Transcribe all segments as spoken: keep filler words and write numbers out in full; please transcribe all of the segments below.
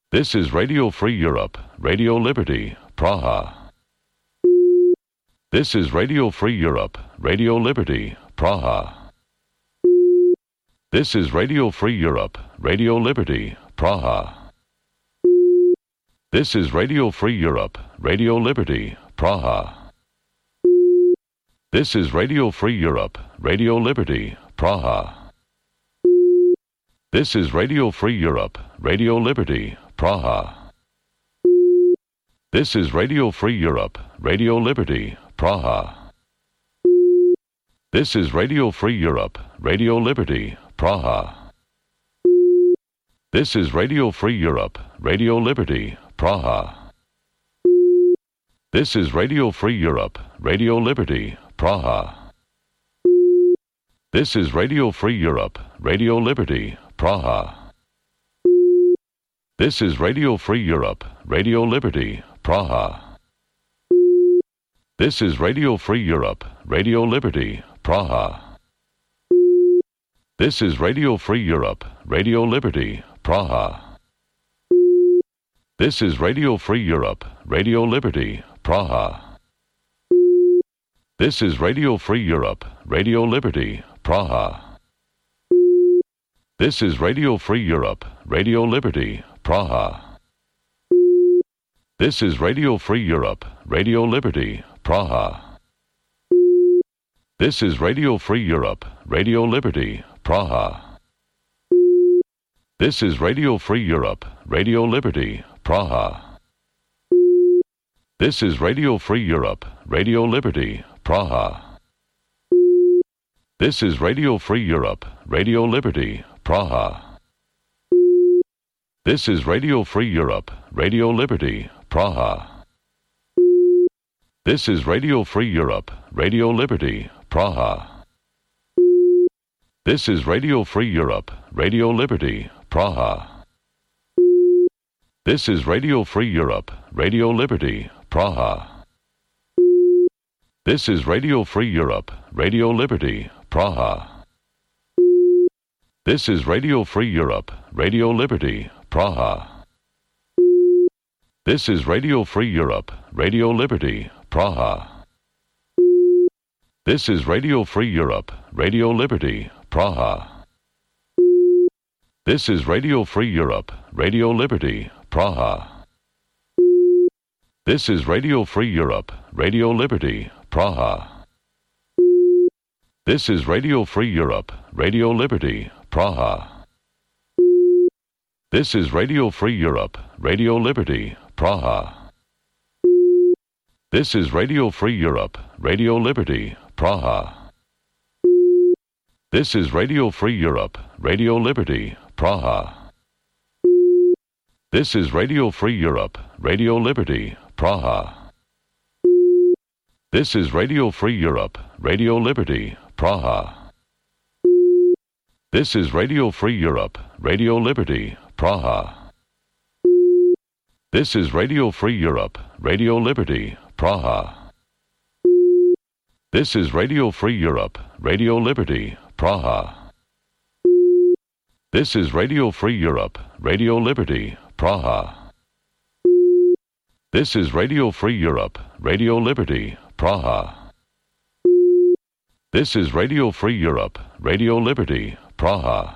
This is Radio Free Europe, Radio Liberty, Praha. This is Radio Free Europe, Radio Liberty, Praha. This is Radio Free Europe, Radio Liberty, Praha. This is Radio Free Europe, Radio Liberty, Praha. This is Radio Free Europe, Radio Liberty, Praha. This is Radio Free Europe, Radio Liberty, Praha. This is Radio Free Europe, Radio Liberty, Praha. This is Radio Free Europe, Radio Liberty, Praha. This is Radio Free Europe, Radio Liberty, Praha. This is Radio Free Europe, Radio Liberty, Praha. This is Radio Free Europe, Radio Liberty, Praha. This is Radio Free Europe, Radio Liberty, Praha. This is Radio Free Europe, Radio Liberty, Praha. This is Radio Free Europe, Radio Liberty, Praha. This is Radio Free Europe, Radio Liberty, Praha. This is Radio Free Europe, Radio Liberty, Praha. This is Radio Free Europe, Radio Liberty, Praha. This is Radio Free Europe, Radio Liberty, Praha. This is Radio Free Europe, Radio Liberty, Praha. This is Radio Free Europe, Radio Liberty, Praha. This is Radio Free Europe, Radio Liberty, Praha. This is Radio Free Europe, Radio Liberty, Praha. This is Radio Free Europe, Radio Liberty, Praha. This is Radio Free Europe, Radio Liberty, Praha. This is Radio Free Europe, Radio Liberty, Praha. This is Radio Free Europe, Radio Liberty, Praha. This is Radio Free Europe, Radio Liberty, Praha. This is Radio Free Europe, Radio Liberty, Praha. This is Radio Free Europe, Radio Liberty, Praha. This is Radio Free Europe, Radio Liberty, Praha. This is Radio Free Europe, Radio Liberty, Praha. This is Radio Free Europe, Radio Liberty, Praha. This is Radio Free Europe, Radio Liberty, Praha. This is Radio Free Europe, Radio Liberty, Praha. This is Radio Free Europe, Radio Liberty, Praha. This is Radio Free Europe, Radio Liberty, Praha. This is Radio Free Europe, Radio Liberty, Praha. This is Radio Free Europe, Radio Liberty, Praha. This is Radio Free Europe, Radio Liberty, Praha. This is Radio Free Europe, Radio Liberty, Praha. This is Radio Free Europe, Radio Liberty, Praha. This is Radio Free Europe, Radio Liberty, Praha. This is Radio Free Europe, Radio Liberty, Praha. This is Radio Free Europe, Radio Liberty, Praha.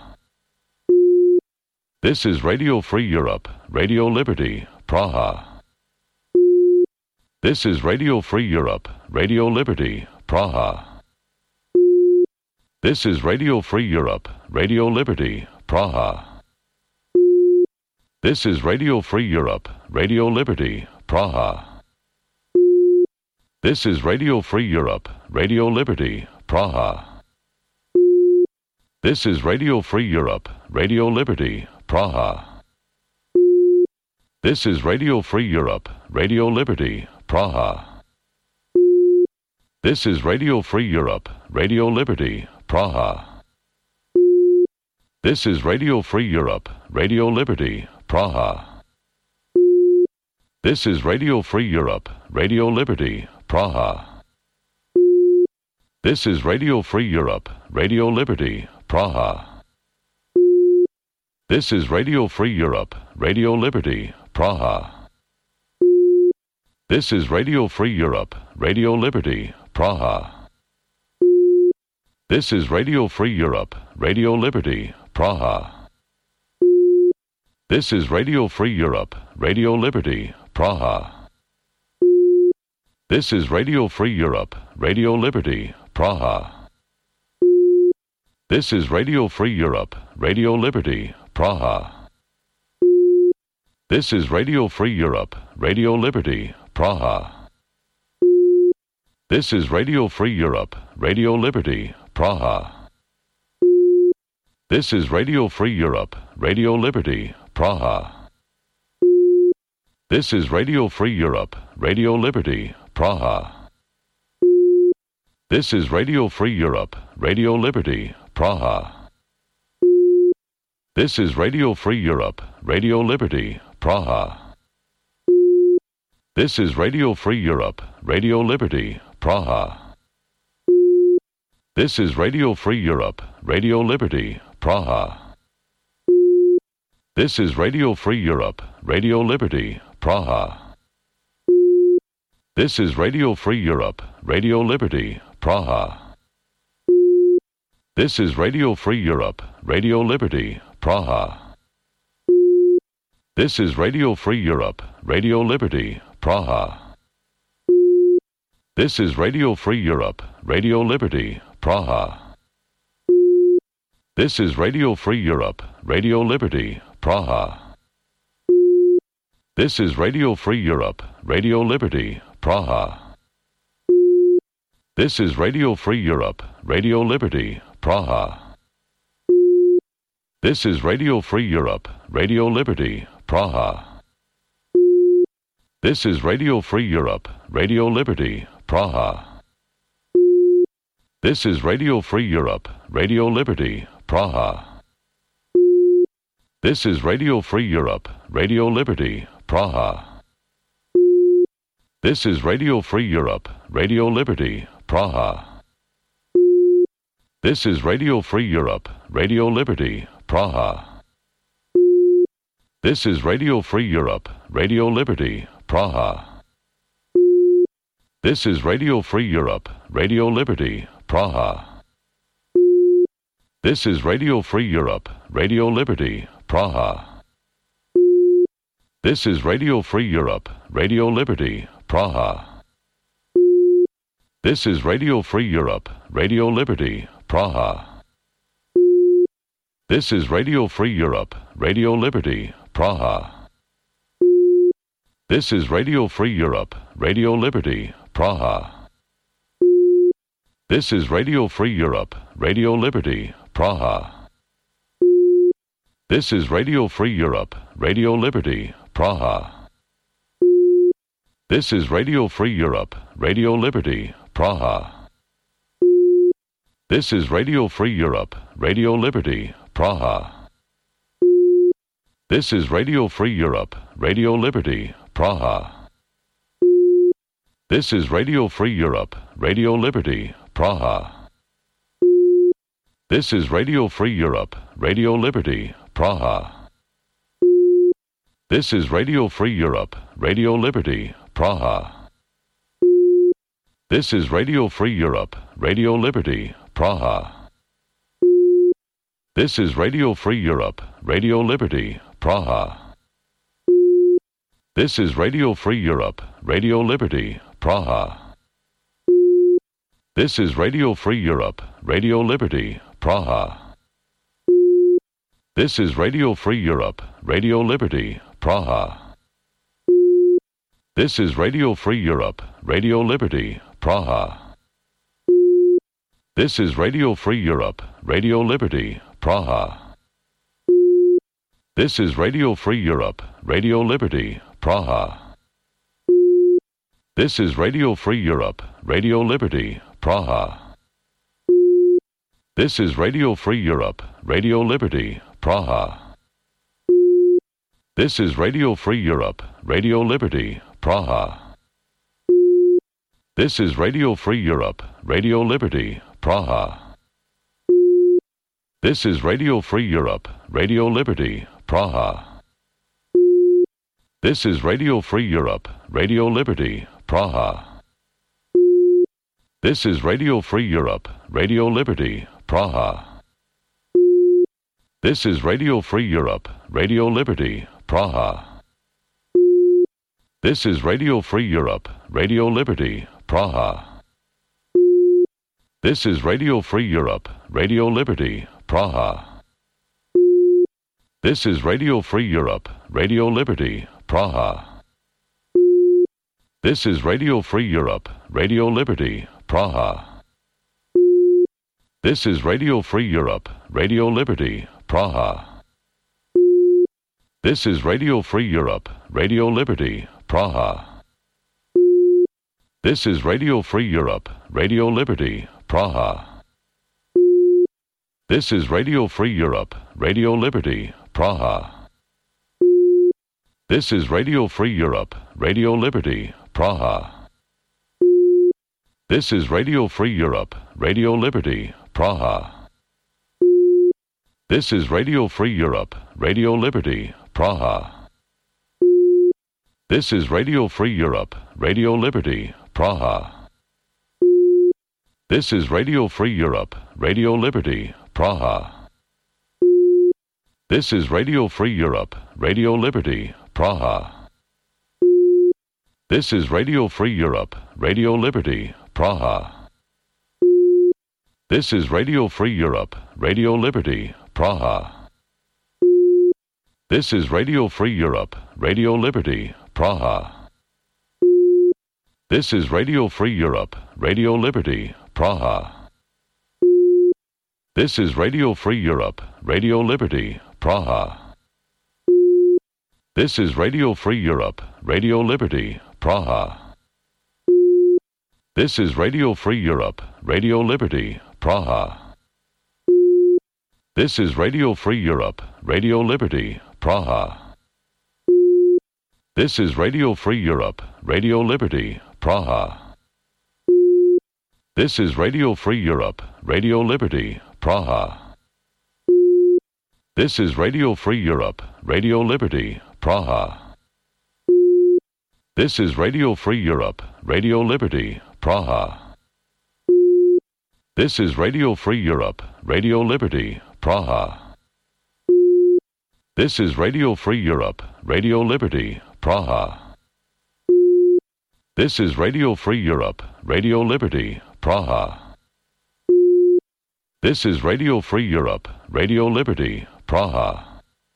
This is Radio Free Europe, Radio Liberty, Praha. This is Radio Free Europe, Radio Liberty, Praha. This is Radio Free Europe, Radio Liberty, Praha. This is Radio Free Europe, Radio Liberty, Praha. This is Radio Free Europe, Radio Liberty, Praha. This is Radio Free Europe, Radio Liberty, Praha. This is Radio Free Europe, Radio Liberty, Praha. This is Radio Free Europe, Radio Liberty, Praha. This is Radio Free Europe, Radio Liberty, Praha. This is Radio Free Europe, Radio Liberty, Praha. This is Radio Free Europe, Radio Liberty, Praha. This is Radio Free Europe, Radio Liberty, Praha. This is Radio Free Europe, Radio Liberty, Praha. This is Radio Free Europe, Radio Liberty, Praha. This is Radio Free Europe, Radio Liberty, Praha. This is Radio Free Europe, Radio Liberty, Praha. This is Radio Free Europe, Radio Liberty, Praha. This is Radio Free Europe, Radio Liberty, Praha. This is Radio Free Europe, Radio Liberty, Praha. This is Radio Free Europe, Radio Liberty, Praha. This is Radio Free Europe, Radio Liberty, Praha. This is Radio Free Europe, Radio Liberty, Praha. This is Radio Free Europe, Radio Liberty, Praha. This is Radio Free Europe, Radio Liberty, Praha. This is Radio Free Europe, Radio Liberty, Praha. This is Radio Free Europe, Radio Liberty, Praha. This is Radio Free Europe, Radio Liberty, Praha. This is Radio Free Europe, Radio Liberty, Praha. This is Radio Free Europe, Radio Liberty, Praha. This is Radio Free Europe, Radio Liberty, Praha. This is Radio Free Europe, Radio Liberty, Praha. This is Radio Free Europe, Radio Liberty, Praha. This is Radio Free Europe, Radio Liberty, Praha. This is Radio Free Europe, Radio Liberty, Praha. This is Radio Free Europe, Radio Liberty, Praha. This is Radio Free Europe, Radio Liberty, Praha. This is Radio Free Europe, Radio Liberty, Praha. This is Radio Free Europe, Radio Liberty, Praha. This is Radio Free Europe, Radio Liberty, Praha. This is Radio Free Europe, Radio Liberty, Praha. This is Radio Free Europe, Radio Liberty, Praha. This is Radio Free Europe, Radio Liberty, Praha. This is Radio Free Europe, Radio Liberty, Praha. This is Radio Free Europe, Radio Liberty, Praha. This is Radio Free Europe, Radio Liberty, Praha. This is Radio Free Europe, Radio Liberty, Praha. This is Radio Free Europe, Radio Liberty, Praha. This is Radio Free Europe, Radio Liberty, Praha. This is Radio Free Europe, Radio Liberty, Praha. This is Radio Free Europe, Radio Liberty, Praha. This is Radio Free Europe, Radio Liberty, Praha. This is Radio Free Europe, Radio Liberty, Praha. This is Radio Free Europe, Radio Liberty, Praha. This is Radio Free Europe, Radio Liberty, Praha. This is Radio Free Europe, Radio Liberty, Praha. This is Radio Free Europe, Radio Liberty, Praha. This is Radio Free Europe, Radio Liberty, Praha. This is Radio Free Europe, Radio Liberty, Praha. This is Radio Free Europe, Radio Liberty, Praha. This is Radio Free Europe, Radio Liberty, Praha. This is Radio Free Europe, Radio Liberty, Praha. This is Radio Free Europe, Radio Liberty, Praha. This is Radio Free Europe, Radio Liberty, Praha. This is Radio Free Europe, Radio Liberty, Praha. This is Radio Free Europe, Radio Liberty, Praha. This is Radio Free Europe, Radio Liberty, Praha. This is Radio Free Europe, Radio Liberty, Praha. This is Radio Free Europe, Radio Liberty, Praha. This is Radio Free Europe, Radio Liberty, Praha. This is Radio Free Europe, Radio Liberty, Praha. This is Radio Free Europe, Radio Liberty, Praha. This is Radio Free Europe, Radio Liberty, Praha. This is Radio Free Europe, Radio Liberty, Praha. This is Radio Free Europe, Radio Liberty, Praha. This is Radio Free Europe, Radio Liberty, Praha. This is Radio Free Europe, Radio Liberty, Praha. This is Radio Free Europe, Radio Liberty, Praha. This is Radio Free Europe, Radio Liberty, Praha. This is Radio Free Europe, Radio Liberty, Praha. This is Radio Free Europe, Radio Liberty, Praha. This is Radio Free Europe, Radio Liberty, Praha. This is Radio Free Europe, Radio Liberty, Praha. This is Radio Free Europe, Radio Liberty, Praha. This is Radio Free Europe, Radio Liberty, Praha. This is Radio Free Europe, Radio Liberty, Praha. This is Radio Free Europe, Radio Liberty, Praha. This is Radio Free Europe, Radio Liberty, Praha. This is Radio Free Europe, Radio Liberty, Praha. This is Radio Free Europe, Radio Liberty, Praha. This is Radio Free Europe, Radio Liberty, Praha. This is Radio Free Europe, Radio Liberty, Praha. This is Radio Free Europe, Radio Liberty, Praha. This is Radio Free Europe, Radio Liberty, Praha. This is Radio Free Europe, Radio Liberty, Praha. This is Radio Free Europe, Radio Liberty, Praha. This is Radio Free Europe, Radio Liberty, Praha. This is Radio Free Europe, Radio Liberty, Praha. This is Radio Free Europe, Radio Liberty, Praha. This is Radio Free Europe, Radio Liberty, Praha. This is Radio Free Europe, Radio Liberty, Praha.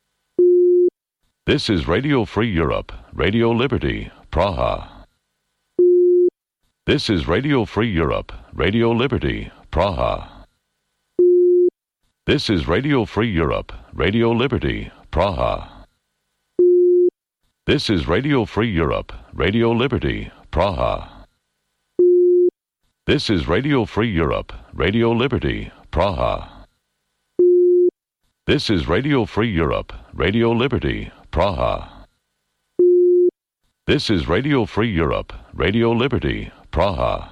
This is Radio Free Europe, Radio Liberty, Praha. This is Radio Free Europe, Radio Liberty, Praha. This is Radio Free Europe, Radio Liberty, Praha. This is Radio Free Europe, Radio Liberty, Praha. This is Radio Free Europe, Radio Liberty, Praha. This is Radio Free Europe, Radio Liberty, Praha. This is Radio Free Europe, Radio Liberty, Praha.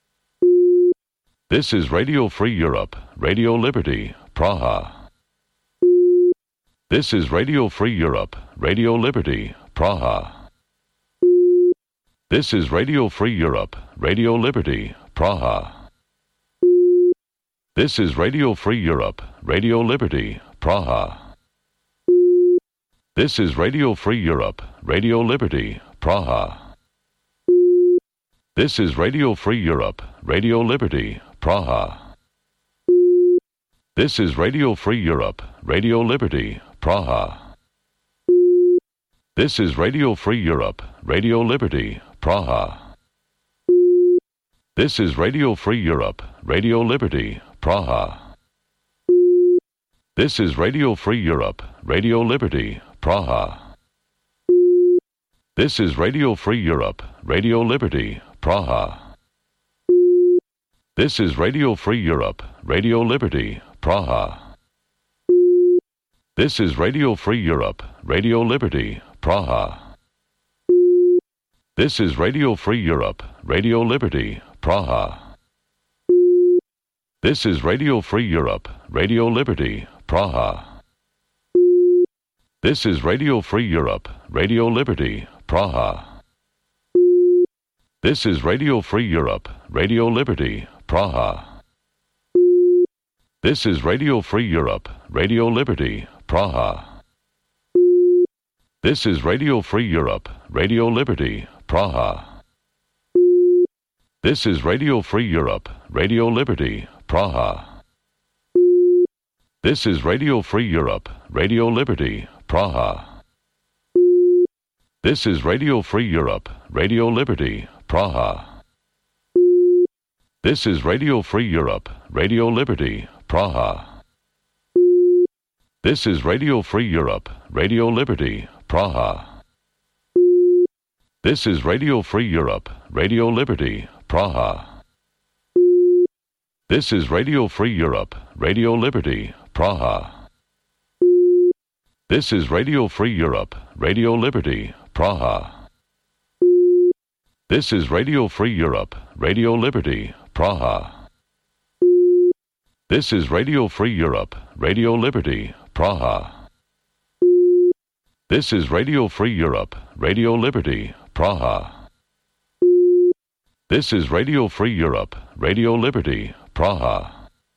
This is Radio Free Europe, Radio Liberty, Praha. This is Radio Free Europe, Radio Liberty, Praha. This is Radio Free Europe, Radio Liberty, Praha. This is Radio Free Europe, Radio Liberty, Praha. This is Radio Free Europe, Radio Liberty, Praha. This is Radio Free Europe, Radio Liberty, Praha. This is Radio Free Europe, Radio Liberty, Praha. This is Radio Free Europe, Radio Liberty, Praha. This is Radio Free Europe, Radio Liberty, Praha. This is Radio Free Europe, Radio Liberty, Praha. This is Radio Free Europe, Radio Liberty, Praha. This is Radio Free Europe, Radio Liberty, Praha. This is Radio Free Europe, Radio Liberty, Praha. This is Radio Free Europe, Radio Liberty, Praha. This is Radio Free Europe, Radio Liberty, Praha. This is Radio Free Europe, Radio Liberty, Praha. This is Radio Free Europe, Radio Liberty, Praha. This is Radio Free Europe, Radio Liberty, Praha. This is Radio Free Europe, Radio Liberty, Praha. This is Radio Free Europe, Radio Liberty, Praha. This is Radio Free Europe, Radio Liberty, Praha. This is Radio Free Europe, Radio Liberty, Praha. This is Radio Free Europe, Radio Liberty, Praha. This is Radio Free Europe, Radio Liberty, Praha. This is Radio Free Europe, Radio Liberty, Praha. This is Radio Free Europe, Radio Liberty, Praha. This is Radio Free Europe, Radio Liberty, Praha. This is Radio Free Europe, Radio Liberty, Praha. This is Radio Free Europe, Radio Liberty, Praha. This is Radio Free Europe, Radio Liberty, Praha. This is Radio Free Europe, Radio Liberty, Praha.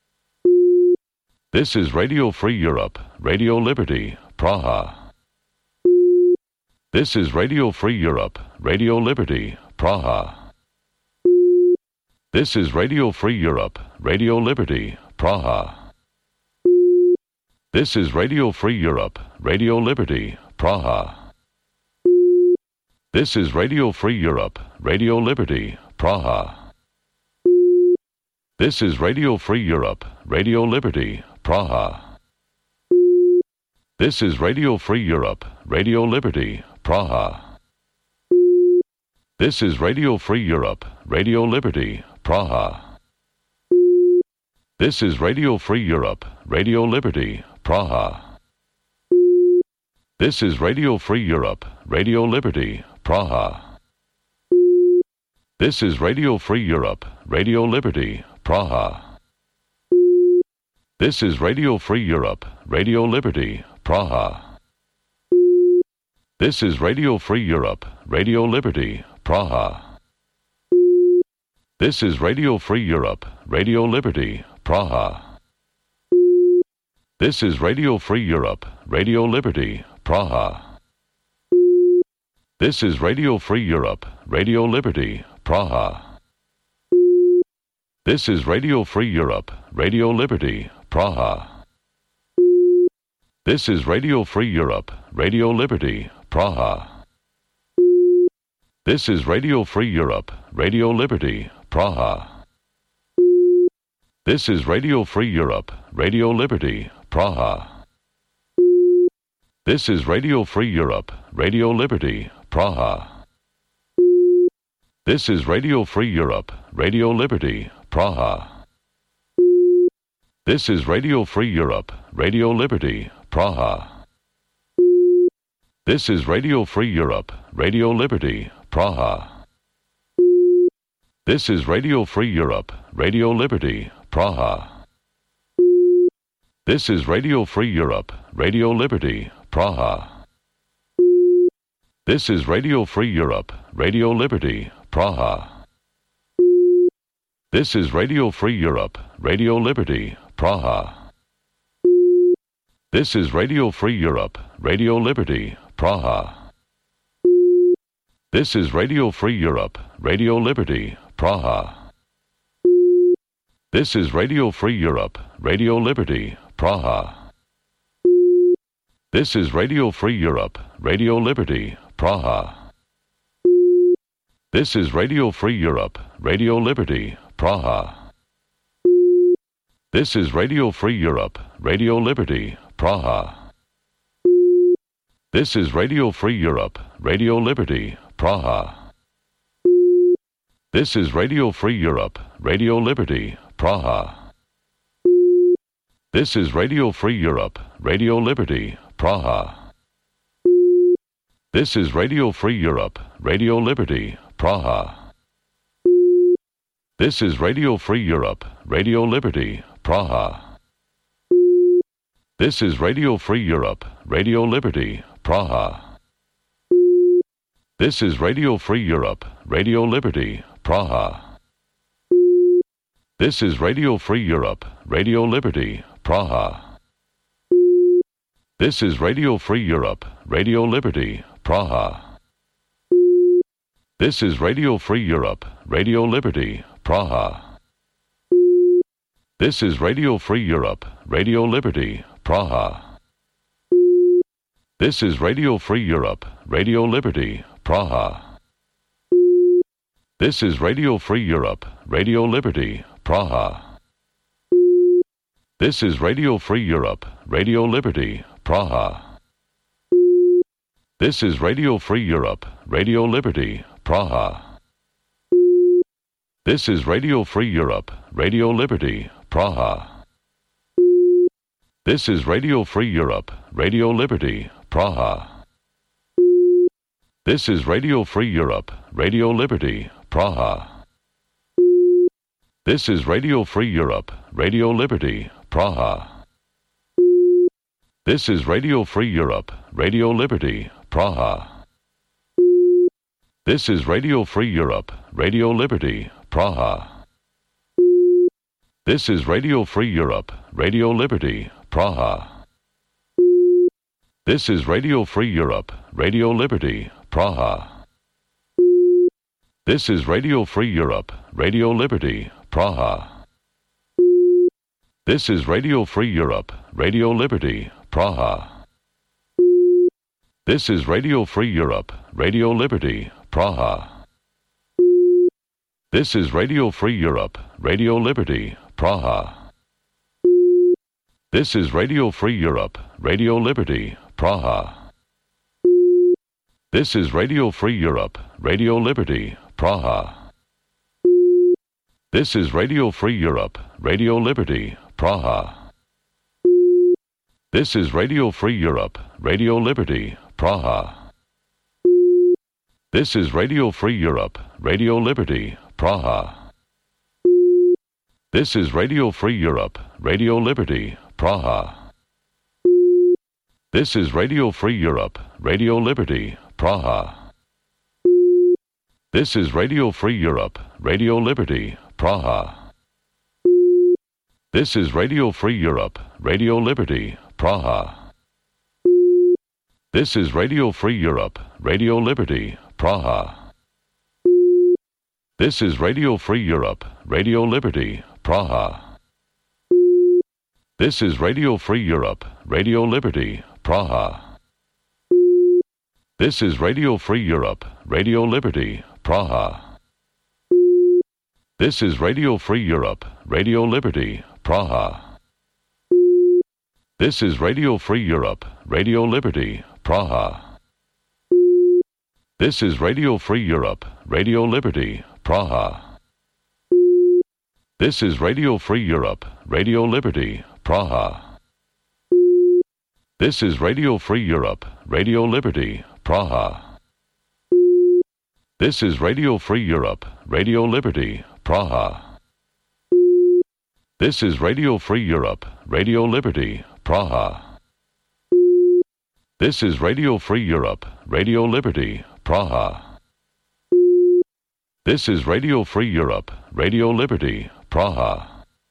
This is Radio Free Europe, Radio Liberty, Praha. This is Radio Free Europe, Radio Liberty, Praha. This is Radio Free Europe, Radio Liberty, Praha. This is Radio Free Europe, Radio Liberty, Praha. This is Radio Free Europe, Radio Liberty, Praha. This is Radio Free Europe, Radio Liberty, Praha. This is Radio Free Europe, Radio Liberty, Praha. This is Radio Free Europe, Radio Liberty, Praha. This is Radio Free Europe, Radio Liberty, Praha. This is Radio Free Europe, Radio Liberty, Praha. This is Radio Free Europe, Radio Liberty, Praha. This is Radio Free Europe, Radio Liberty, Praha. This is Radio Free Europe, Radio Liberty, Praha. This is Radio Free Europe, Radio Liberty, Praha. This is Radio Free Europe, Radio Liberty, Praha. This is Radio Free Europe, Radio Liberty, Praha. This is Radio Free Europe, Radio Liberty, Praha. This is Radio Free Europe, Radio Liberty, Praha. This is Radio Free Europe, Radio Liberty, Praha. This is Radio Free Europe, Radio Liberty, Praha. This is Radio Free Europe, Radio Liberty, Praha. This is Radio Free Europe, Radio Liberty, Praha. This is Radio Free Europe, Radio Liberty, Praha. This is Radio Free Europe, Radio Liberty, Praha. This is Radio Free Europe, Radio Liberty, Praha. This is Radio Free Europe, Radio Liberty, Praha. This is Radio Free Europe, Radio Liberty, Praha. This is Radio Free Europe, Radio Liberty, Praha. This is Radio Free Europe, Radio Liberty, Praha. This is Radio Free Europe, Radio Liberty, Praha. This is Radio Free Europe, Radio Liberty, Praha. This is Radio Free Europe, Radio Liberty, Praha. This is Radio Free Europe, Radio Liberty, Praha. This is Radio Free Europe, Radio Liberty, Praha. This is Radio Free Europe, Radio Liberty, Praha. This is Radio Free Europe, Radio Liberty, Praha. This is Radio Free Europe, Radio Liberty, Praha. This is Radio Free Europe, Radio Liberty, Praha. This is Radio Free Europe, Radio Liberty, Praha. This is Radio Free Europe, Radio Liberty, Praha. This is Radio Free Europe, Radio Liberty, Praha. This is Radio Free Europe, Radio Liberty, Praha. This is Radio Free Europe, Radio Liberty, Praha. This is Radio Free Europe, Radio Liberty, Praha. This is Radio Free Europe, Radio Liberty, Praha. This is Radio Free Europe, Radio Liberty, Praha. This is Radio Free Europe, Radio Liberty, Praha. This is Radio Free Europe, Radio Liberty, Praha. This is Radio Free Europe, Radio Liberty, Praha. This is Radio Free Europe, Radio Liberty, Praha. This is Radio Free Europe, Radio Liberty, Praha. This is Radio Free Europe, Radio Liberty, Praha. This is Radio Free Europe, Radio Liberty, Praha. This is Radio Free Europe, Radio Liberty, Praha. This is Radio Free Europe, Radio Liberty, Praha. This is Radio Free Europe, Radio Liberty, Praha. This is Radio Free Europe, Radio Liberty, Praha. This is Radio Free Europe, Radio Liberty, Praha. This is Radio Free Europe, Radio Liberty, Praha. This is Radio Free Europe, Radio Liberty, Praha. This is Radio Free Europe, Radio Liberty, Praha. This is Radio Free Europe, Radio Liberty, Praha. This is Radio Free Europe, Radio Liberty, Praha. This is Radio Free Europe, Radio Liberty, Praha. This is Radio Free Europe, Radio Liberty, Praha. This is Radio Free Europe, Radio Liberty, Praha. This is Radio Free Europe, Radio Liberty, Praha. This is Radio Free Europe, Radio Liberty, Praha. This is Radio Free Europe, Radio Liberty, Praha. This is Radio Free Europe, Radio Liberty, Praha. This is Radio Free Europe, Radio Liberty, Praha. This is Radio Free Europe, Radio Liberty, Praha. This is Radio Free Europe, Radio Liberty, Praha. This is Radio Free Europe, Radio Liberty, Praha. This is Radio Free Europe, Radio Liberty, Praha. This is Radio Free Europe, Radio Liberty, Praha. This is Radio Free Europe, Radio Liberty, Praha. This is Radio Free Europe, Radio Liberty, Praha. This is Radio Free Europe, Radio Liberty, Praha. This is Radio Free Europe, Radio Liberty, Praha. This is Radio Free Europe, Radio Liberty, Praha. This is Radio Free Europe, Radio Liberty, Praha. This is Radio Free Europe, Radio Liberty, Praha.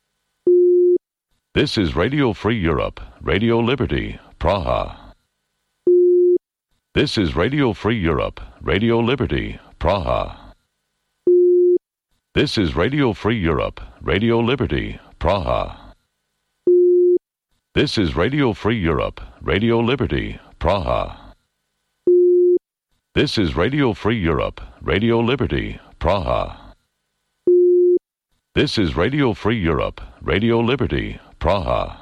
This is Radio Free Europe, Radio Liberty, Praha. This is Radio Free Europe, Radio Liberty, Praha. This is Radio Free Europe, Radio Liberty, Praha. This is Radio Free Europe, Radio Liberty, Praha. This is Radio Free Europe, Radio Liberty, Praha. This is Radio Free Europe, Radio Liberty, Praha.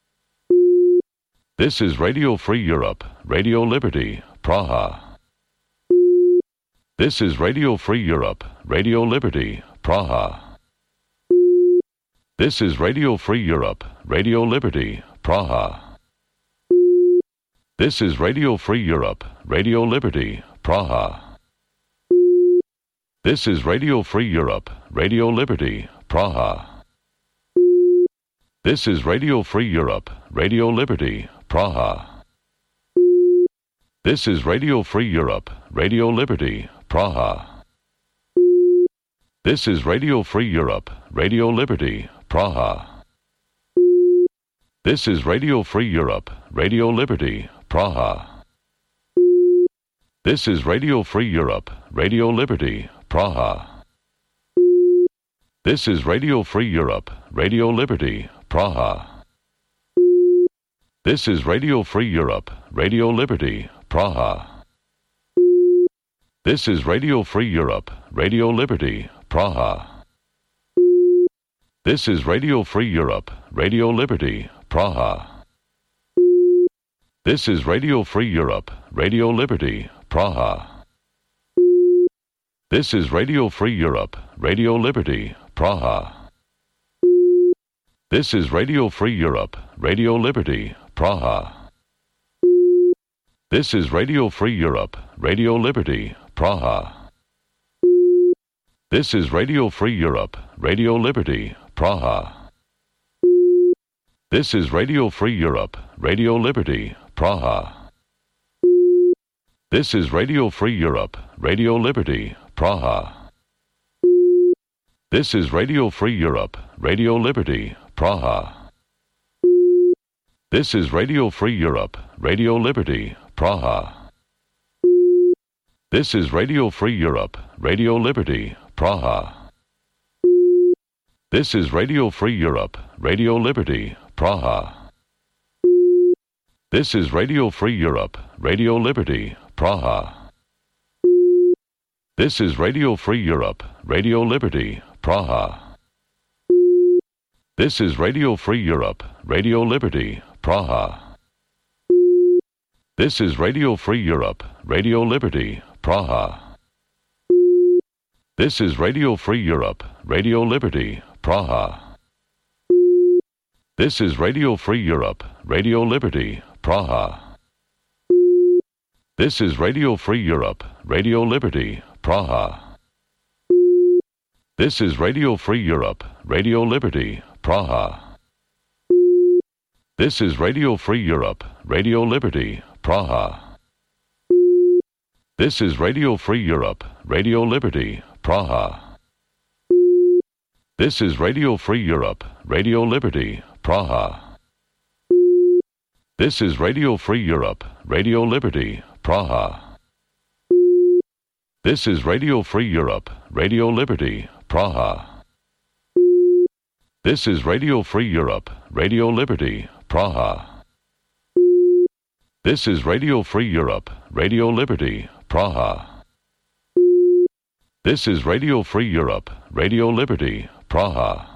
This is Radio Free Europe, Radio Liberty, Praha. This is Radio Free Europe, Radio Liberty, Praha. This is Radio Free Europe, Radio Liberty, Praha. This is Radio Free Europe, Radio Liberty, Praha. This is Radio Free Europe, Radio Liberty, Praha. This is Radio Free Europe, Radio Liberty, Praha. This is Radio Free Europe, Radio Liberty, Praha. This is Radio Free Europe, Radio Liberty, Praha. This is Radio Free Europe, Radio Liberty, Praha. This is Radio Free Europe, Radio Liberty, Praha. This is Radio Free Europe, Radio Liberty, Praha. This is Radio Free Europe, Radio Liberty, Praha. This is Radio Free Europe, Radio Liberty, Praha. This is Radio Free Europe, Radio Liberty, Praha. This is Radio Free Europe, Radio Liberty, Praha. This is Radio Free Europe, Radio Liberty, Praha. This is Radio Free Europe, Radio Liberty, Praha. This is Radio Free Europe, Radio Liberty, Praha. This is Radio Free Europe, Radio Liberty, Praha. This is Radio Free Europe, Radio Liberty, Praha. This is Radio Free Europe, Radio Liberty, Praha. This is Radio Free Europe, Radio Liberty, Praha. This is Radio Free Europe, Radio Liberty, Praha. This is Radio Free Europe, Radio Liberty, Praha. This is Radio Free Europe, Radio Liberty, Praha. This is Radio Free Europe, Radio Liberty, Praha. This is Radio Free Europe, Radio Liberty, Praha. This is Radio Free Europe, Radio Liberty, Praha. This is Radio Free Europe, Radio Liberty, Praha. This is Radio Free Europe, Radio Liberty, Praha. This is Radio Free Europe, Radio Liberty, Praha. This is Radio Free Europe, Radio Liberty, Praha. This is Radio Free Europe, Radio Liberty, Praha. This is Radio Free Europe, Radio Liberty, Praha. This is Radio Free Europe, Radio Liberty, Praha. This is Radio Free Europe, Radio Liberty, Praha. This is Radio Free Europe, Radio Liberty, Praha. This is Radio Free Europe, Radio Liberty, Praha. This is Radio Free Europe, Radio Liberty, Praha. This is Radio Free Europe, Radio Liberty, Praha. This is Radio Free Europe, Radio Liberty, Praha.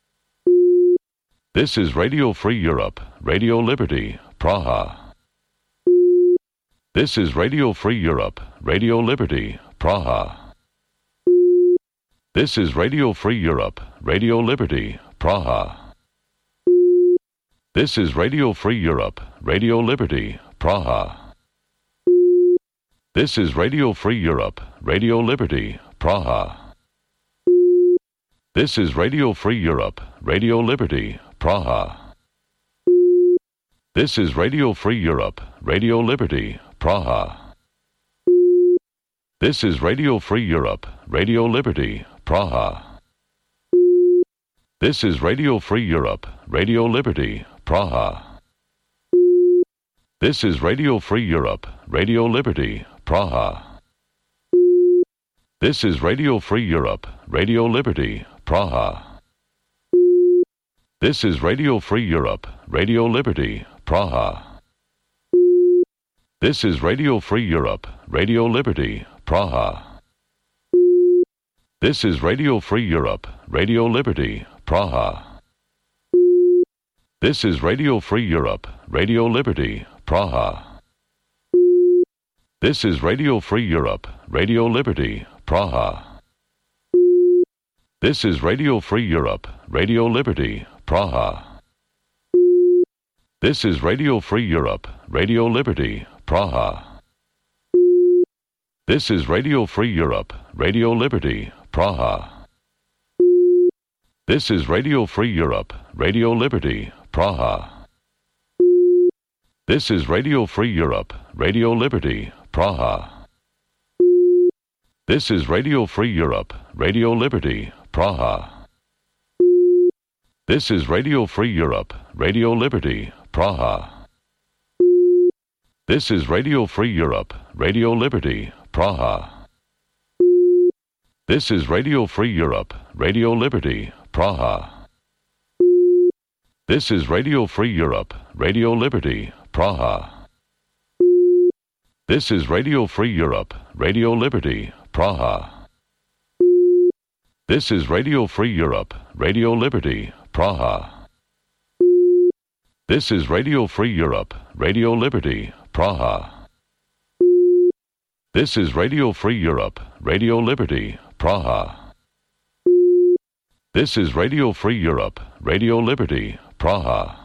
This is Radio Free Europe, Radio Liberty, Praha. This is Radio Free Europe, Radio Liberty, Praha. This is Radio Free Europe, Radio Liberty, Praha. This is Radio Free Europe, Radio Liberty, Praha. This is Radio Free Europe, Radio Liberty, Praha. This is Radio Free Europe, Radio Liberty, Praha. This is Radio Free Europe, Radio Liberty, Praha. This is Radio Free Europe, Radio Liberty, Praha. This is Radio Free Europe, Radio Liberty, Praha. This is Radio Free Europe, Radio Liberty, Praha. This is Radio Free Europe, Radio Liberty, Praha. This is Radio Free Europe, Radio Liberty, Praha. This is Radio Free Europe, Radio Liberty, Praha. This is Radio Free Europe, Radio Liberty, Praha. This is Radio Free Europe, Radio Liberty, Praha. This is Radio Free Europe, Radio Liberty, Praha. This is Radio Free Europe, Radio Liberty, Praha. This is Radio Free Europe, Radio Liberty, Praha. This is Radio Free Europe, Radio Liberty, Praha. This is Radio Free Europe, Radio Liberty, Praha. This is Radio Free Europe, Radio Liberty, Praha. This is Radio Free Europe, Radio Liberty, Praha. This is Radio Free Europe, Radio Liberty, Praha. This is Radio Free Europe, Radio Liberty, Praha. This is Radio Free Europe, Radio Liberty, Praha. This is Radio Free Europe, Radio Liberty, Praha. This is Radio Free Europe, Radio Liberty, Praha. This is Radio Free Europe, Radio Liberty, Praha. This is Radio Free Europe, Radio Liberty, Praha. This is Radio Free Europe, Radio Liberty, Praha. This is Radio Free Europe, Radio Liberty, Praha.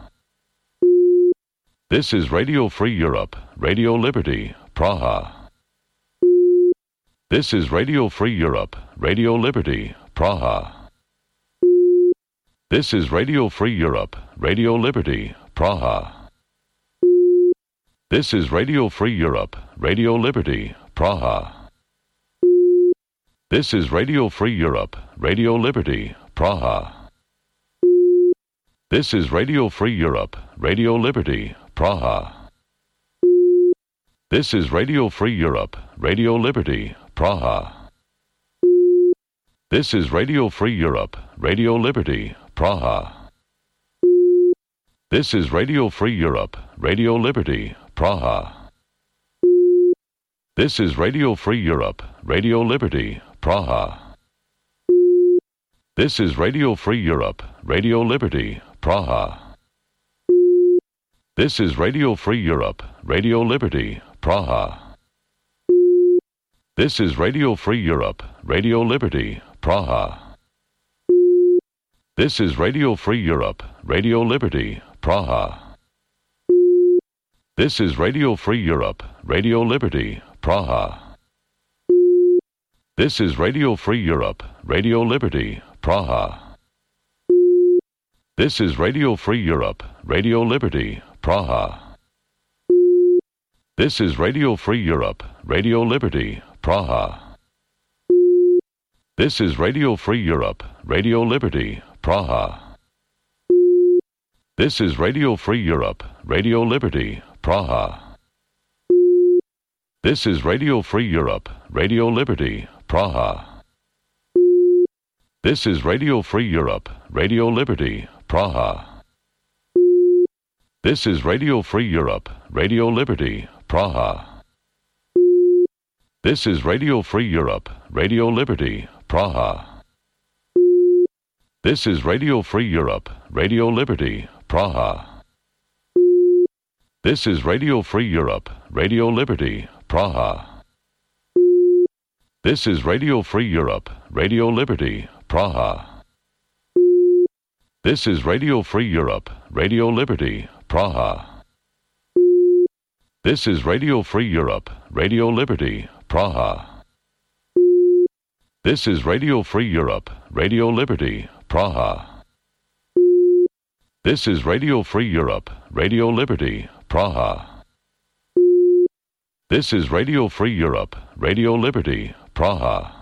This is Radio Free Europe, Radio Liberty, Praha. This is Radio Free Europe, Radio Liberty, Praha. This is Radio Free Europe, Radio Liberty, Praha. This is Radio Free Europe, Radio Liberty, Praha. This is Radio Free Europe, Radio Liberty, Praha. This is Radio Free Europe, Radio Liberty, Praha. This is Radio Free Europe, Radio Liberty, Praha. This is Radio Free Europe, Radio Liberty, Praha. This is Radio Free Europe, Radio Liberty, Praha. This is Radio Free Europe, Radio Liberty, Praha. This is Radio Free Europe, Radio Liberty, Praha. This is Radio Free Europe, Radio Liberty, Praha. This is Radio Free Europe, Radio Liberty, Praha. This is Radio Free Europe, Radio Liberty, Praha. This is Radio Free Europe, Radio Liberty, Praha. This is Radio Free Europe, Radio Liberty, Praha. This is Radio Free Europe, Radio Liberty, Praha. This is Radio Free Europe, Radio Liberty, Praha. This is Radio Free Europe, Radio Liberty, Praha. This is Radio Free Europe, Radio Liberty, Praha. This is Radio Free Europe, Radio Liberty, Praha. This is Radio Free Europe, Radio Liberty, Praha. This is Radio Free Europe, Radio Liberty, Praha. This is Radio Free Europe, Radio Liberty, Praha. This is Radio Free Europe, Radio Liberty, Praha. This is Radio Free Europe, Radio Liberty, Praha. This is Radio Free Europe, Radio Liberty, Praha. This is Radio Free Europe, Radio Liberty, Praha. This is Radio Free Europe, Radio Liberty, Praha. This is Radio Free Europe, Radio Liberty, Praha. This is Radio Free Europe, Radio Liberty, Praha. This is Radio Free Europe, Radio Liberty, Praha.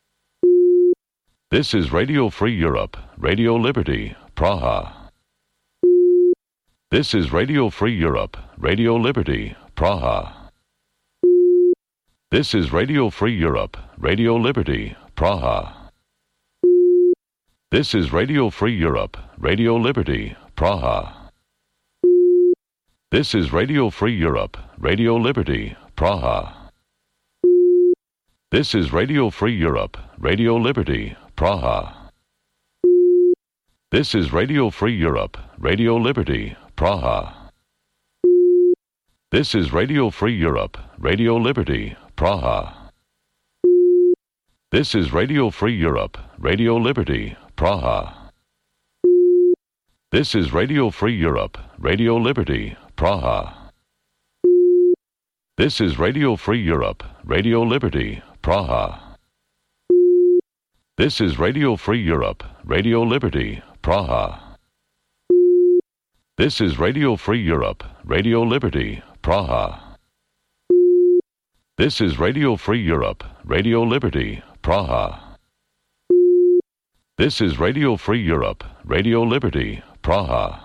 This is Radio Free Europe, Radio Liberty, Praha. This is Radio Free Europe, Radio Liberty, Praha. This is Radio Free Europe, Radio Liberty, Praha. This is Radio Free Europe, Radio Liberty, Praha. This is Radio Free Europe, Radio Liberty, Praha. This is Radio Free Europe, Radio Liberty, Praha. This is Radio Free Europe, Radio Liberty, Praha. This is Radio Free Europe, Radio Liberty, Praha. This is Radio Free Europe, Radio Liberty, Praha. This is Radio Free Europe, Radio Liberty, Praha. This is Radio Free Europe, Radio Liberty, Praha. This is Radio Free Europe, Radio Liberty, Praha. This is Radio Free Europe, Radio Liberty, Praha. This is Radio Free Europe, Radio Liberty, Praha. This is Radio Free Europe, Radio Liberty, Praha.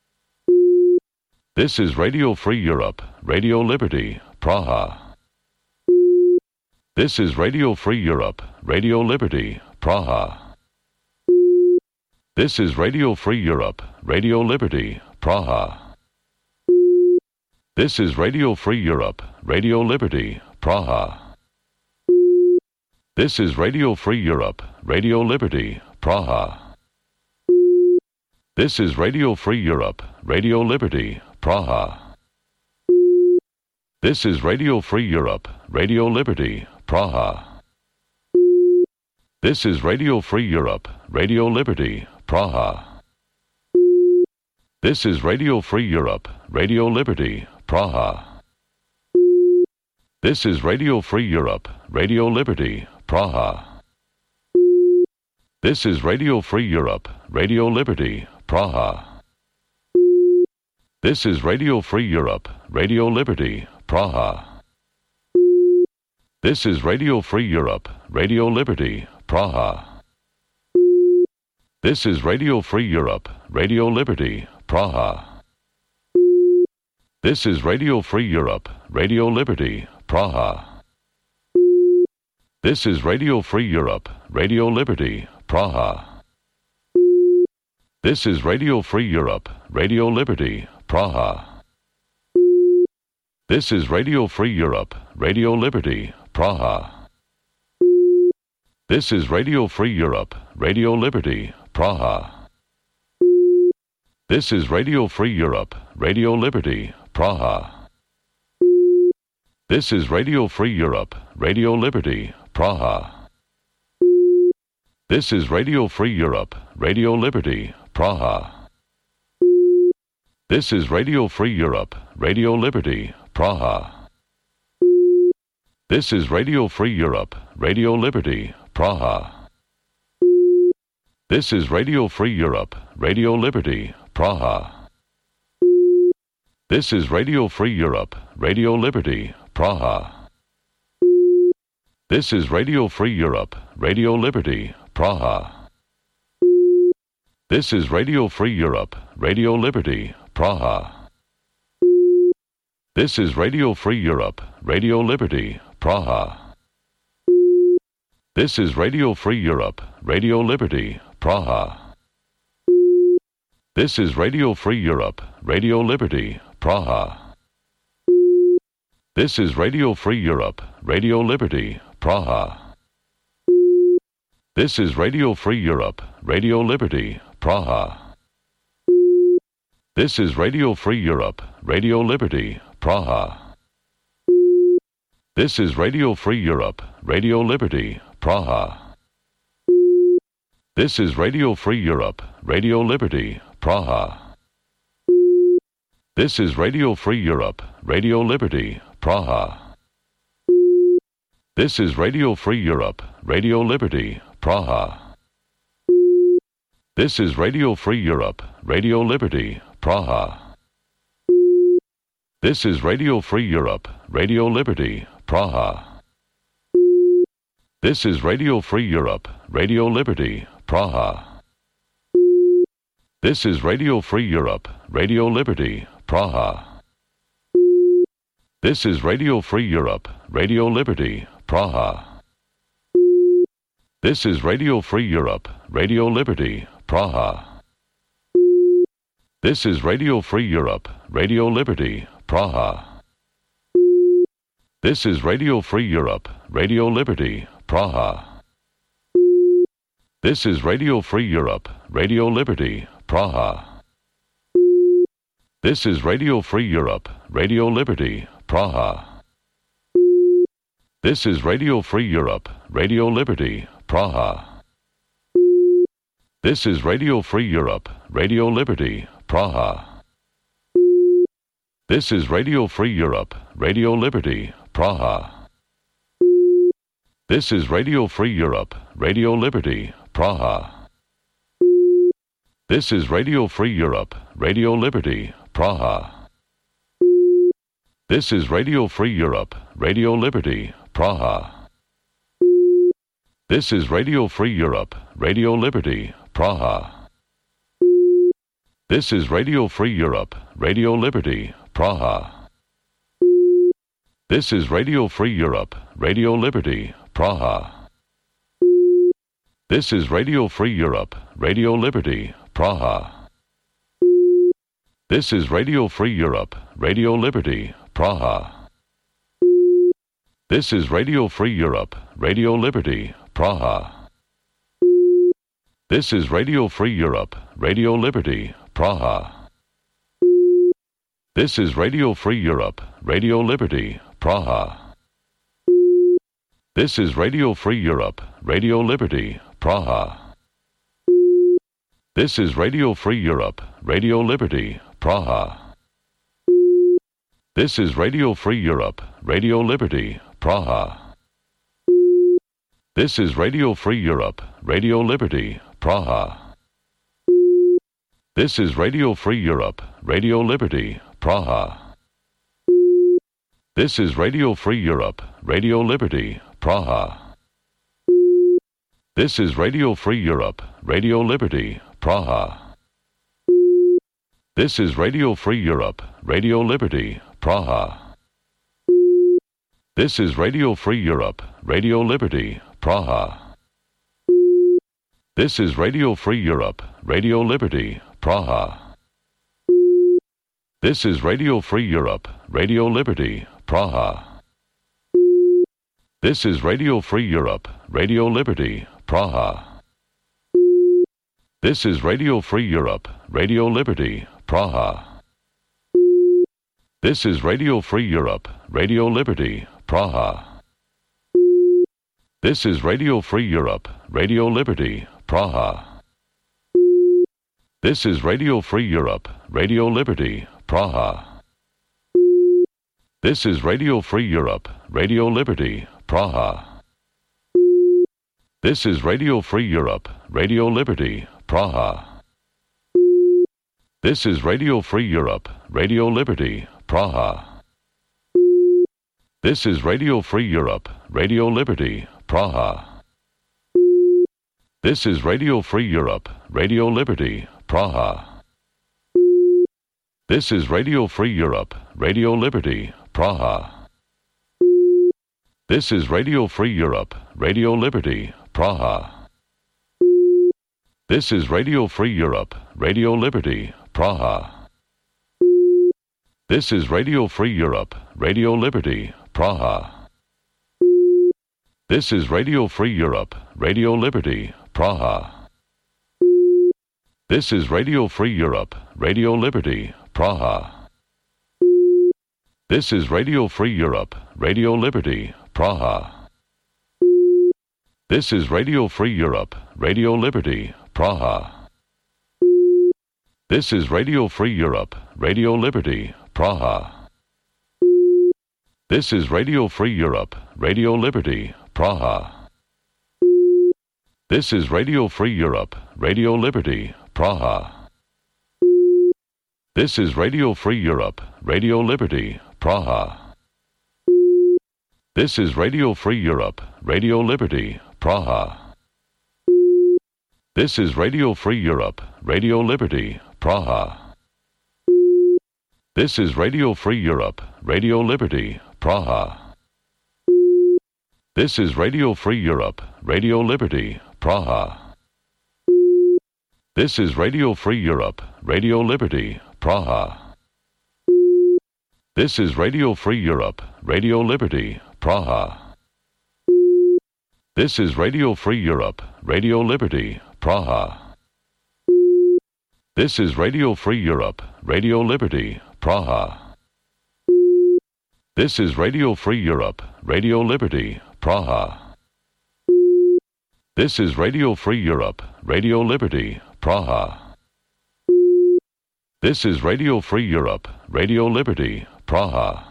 This is Radio Free Europe, Radio Liberty, Praha. This is Radio Free Europe, Radio Liberty, Praha. This is Radio Free Europe, Radio Liberty, Praha. This is Radio Free Europe, Radio Liberty, Praha. This is Radio Free Europe, Radio Liberty, Praha. This is Radio Free Europe, Radio Liberty, Praha. This is Radio Free Europe, Radio Liberty, Praha. This is Radio Free Europe, Radio Liberty, Praha. This is Radio Free Europe, Radio Liberty, Praha. This is Radio Free Europe, Radio Liberty, Praha. This is Radio Free Europe, Radio Liberty, Praha. This is Radio Free Europe, Radio Liberty, Praha. This is Radio Free Europe, Radio Liberty, Praha. This is Radio Free Europe, Radio Liberty, Praha. This is Radio Free Europe, Radio Liberty, Praha. This is Radio Free Europe, Radio Liberty, Praha. This is Radio Free Europe, Radio Liberty, Praha. This is Radio Free Europe, Radio Liberty, Praha. This is Radio Free Europe, Radio Liberty, Praha. This is Radio Free Europe, Radio Liberty, Praha. This is Radio Free Europe, Radio Liberty, Praha. This is Radio Free Europe, Radio Liberty, Praha. This is Radio Free Europe, Radio Liberty, Praha. This is Radio Free Europe, Radio Liberty, Praha. This is Radio Free Europe, Radio Liberty, Praha. This is Radio Free Europe, Radio Liberty, Praha. This is Radio Free Europe, Radio Liberty, Praha. This is Radio Free Europe, Radio Liberty, Praha. This is Radio Free Europe, Radio Liberty, Praha. This is Radio Free Europe, Radio Liberty, Praha. This is Radio Free Europe, Radio Liberty, Praha. This is Radio Free Europe, Radio Liberty, Praha. This is Radio Free Europe, Radio Liberty, Praha. This is Radio Free Europe, Radio Liberty, Praha. This is Radio Free Europe, Radio Liberty, Praha. This is Radio Free Europe, Radio Liberty, Praha. This is Radio Free Europe, Radio Liberty, Praha. This is Radio Free Europe, Radio Liberty, Praha. This is Radio Free Europe, Radio Liberty, Praha. This is Radio Free Europe, Radio Liberty, Praha. This is Radio Free Europe, Radio Liberty, Praha. This is Radio Free Europe, Radio Liberty, Praha. This is Radio Free Europe, Radio Liberty, Praha. This is Radio Free Europe, Radio Liberty, Praha. This is Radio Free Europe, Radio Liberty, Praha. This is Radio Free Europe, Radio Liberty, Praha. This is Radio Free Europe, Radio Liberty, Praha. This is Radio Free Europe, Radio Liberty, Praha. This is Radio Free Europe, Radio Liberty, Praha. This is Radio Free Europe, Radio Liberty, Praha. This is Radio Free Europe, Radio Liberty, Praha. This is Radio Free Europe, Radio Liberty, Praha. This is Radio Free Europe, Radio Liberty, Praha. This is Radio Free Europe, Radio Liberty, Praha. This is Radio Free Europe, Radio Liberty, Praha. This is Radio Free Europe, Radio Liberty, Praha. This is Radio Free Europe, Radio Liberty, Praha. This is Radio Free Europe, Radio Liberty, Praha. This is Radio Free Europe, Radio Liberty, Praha. This is Radio Free Europe, Radio Liberty, Praha. This is Radio Free Europe, Radio Liberty, Praha. This is Radio Free Europe, Radio Liberty, Praha. This is Radio Free Europe, Radio Liberty, Praha. This is Radio Free Europe, Radio Liberty, Praha. This is Radio Free Europe, Radio Liberty, Praha. This is Radio Free Europe, Radio Liberty, Praha. This is Radio Free Europe, Radio Liberty, Praha. This is Radio Free Europe, Radio Liberty, Praha. This is Radio Free Europe, Radio Liberty, Praha. This is Radio Free Europe, Radio Liberty, Praha. This is Radio Free Europe, Radio Liberty, Praha. This is Radio Free Europe, Radio Liberty, Praha. This is Radio Free Europe, Radio Liberty, Praha. This is Radio Free Europe, Radio Liberty, Praha. This is Radio Free Europe, Radio Liberty, Praha. This is Radio Free Europe, Radio Liberty, Praha. This is Radio Free Europe, Radio Liberty, Praha. This is Radio Free Europe, Radio Liberty, Praha. This is Radio Free Europe, Radio Liberty, Praha. This is Radio Free Europe, Radio Liberty, Praha. This is Radio Free Europe, Radio Liberty, Praha. This is Radio Free Europe, Radio Liberty, Praha. This is Radio Free Europe, Radio Liberty, Praha. This is Radio Free Europe, Radio Liberty, Praha. This is Radio Free Europe, Radio Liberty, Praha. This is Radio Free Europe, Radio Liberty, Praha. This is Radio Free Europe, Radio Liberty, Praha. This is Radio Free Europe, Radio Liberty, Praha. This is Radio Free Europe, Radio Liberty, Praha. This is Radio Free Europe, Radio Liberty, Praha. This is Radio Free Europe, Radio Liberty, Praha. This is Radio Free Europe, Radio Liberty, Praha. This is Radio Free Europe, Radio Liberty, Praha. This is Radio Free Europe, Radio Liberty, Praha. This is Radio Free Europe, Radio Liberty, Praha. This is Radio Free Europe, Radio Liberty, Praha. This is Radio Free Europe, Radio Liberty, Praha. This is Radio Free Europe, Radio Liberty, Praha. This is Radio Free Europe, Radio Liberty, Praha. This is Radio Free Europe, Radio Liberty, Praha. This is Radio Free Europe, Radio Liberty, Praha. This is Radio Free Europe, Radio Liberty, Praha. This is Radio Free Europe, Radio Liberty, Praha. This is Radio Free Europe, Radio Liberty, Praha. This is Radio Free Europe, Radio Liberty, Praha. This is Radio Free Europe, Radio Liberty, Praha.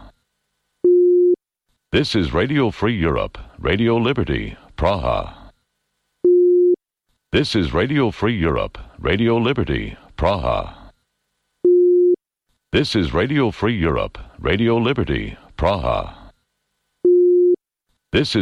This is Radio Free Europe, Radio Liberty, Praha. This is Radio Free Europe, Radio Liberty, Praha. This is Radio Free Europe, Radio Liberty, Praha. This is